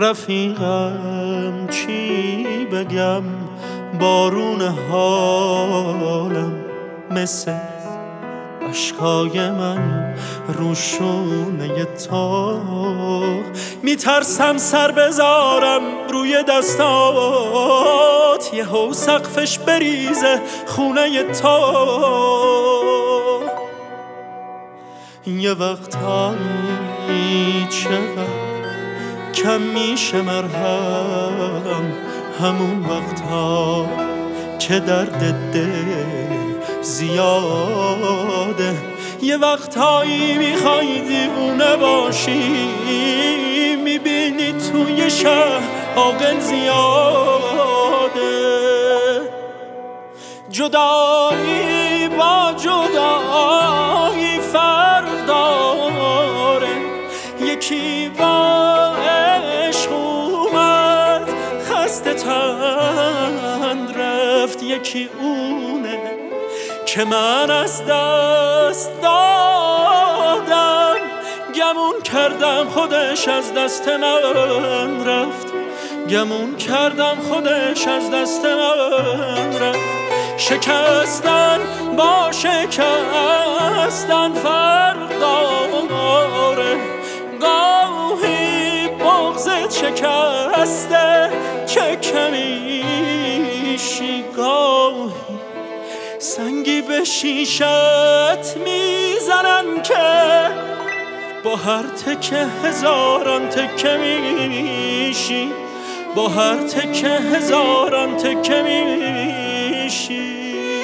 رفیقم چی بگم، بارون حالم مثل اشکای من روشونه تو. میترسم سر بذارم روی دستات، یهو سقفش بریزه خونه تو. یه وقتایی چقدر کم میشه مرهم، همون وقتا که درد دل زیاده. یه وقتایی میخوای دیوونه باشی، میبینی توی شهر عاقل زیاده. جدایی با جدایی فرق داره، یکی با عشق اومد خسته تن رفت، یکی اونه که من از دست دادم. گمون کردم خودش از دست من رفت، گمون کردم خودش از دست من رفت. شکستن با شکستن فرق داره، گاهی بغضت شکسته که کمیشی، گاهی سنگی به شیشت میزنن که با هر تکه هزاران تکه میشی، با هر تکه هزاران تکه میشی.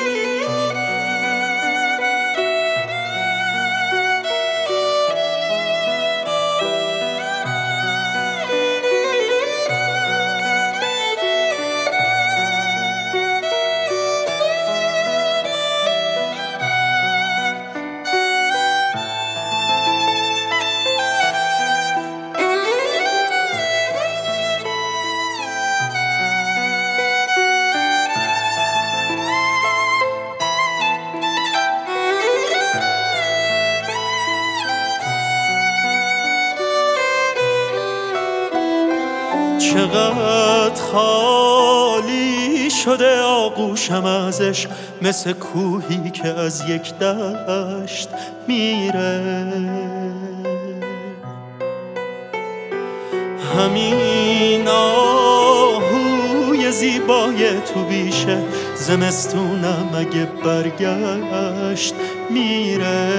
چقدر خالی شده آغوشم ازش، مثل کوهی که از یک دشت میره. همین آهوی زیبای تو بیشه، زمستونم اگه برگشت میره.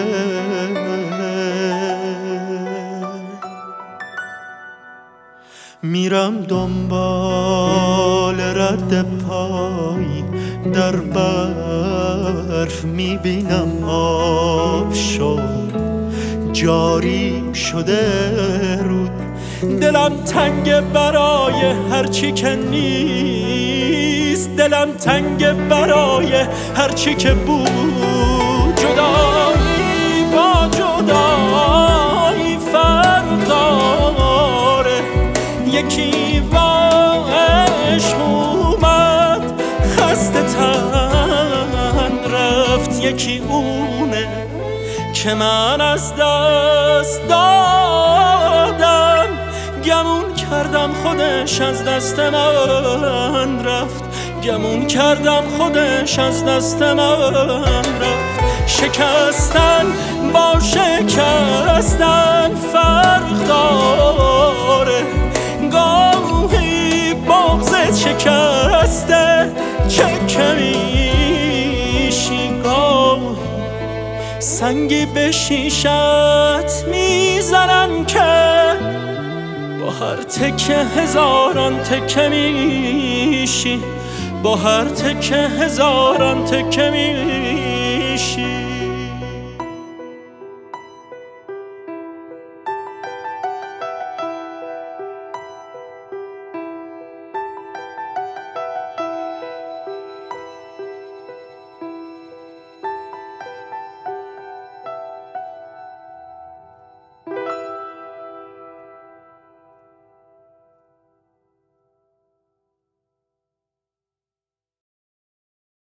میرم دنبال رد پای در برف، میبینم آب شد جاری شده رود. دلم تنگ برای هرچی که نیست، دلم تنگ برای هرچی که بود. جدایی با جدایی فرق داره، یکی با عشق اومد خسته تن رفت، یکی اونه که من از دست دادم. گمون کردم خودش از دست من رفت، گمون کردم خودش از دست من رفت. شکستن با شکستن فرق داره، گاهی بغضت شکسته چه کمیشی، گاهی سنگی به شیشت میزنن که با هر تکه هزاران تکه میشی، با هر تکه هزاران تکه میشی.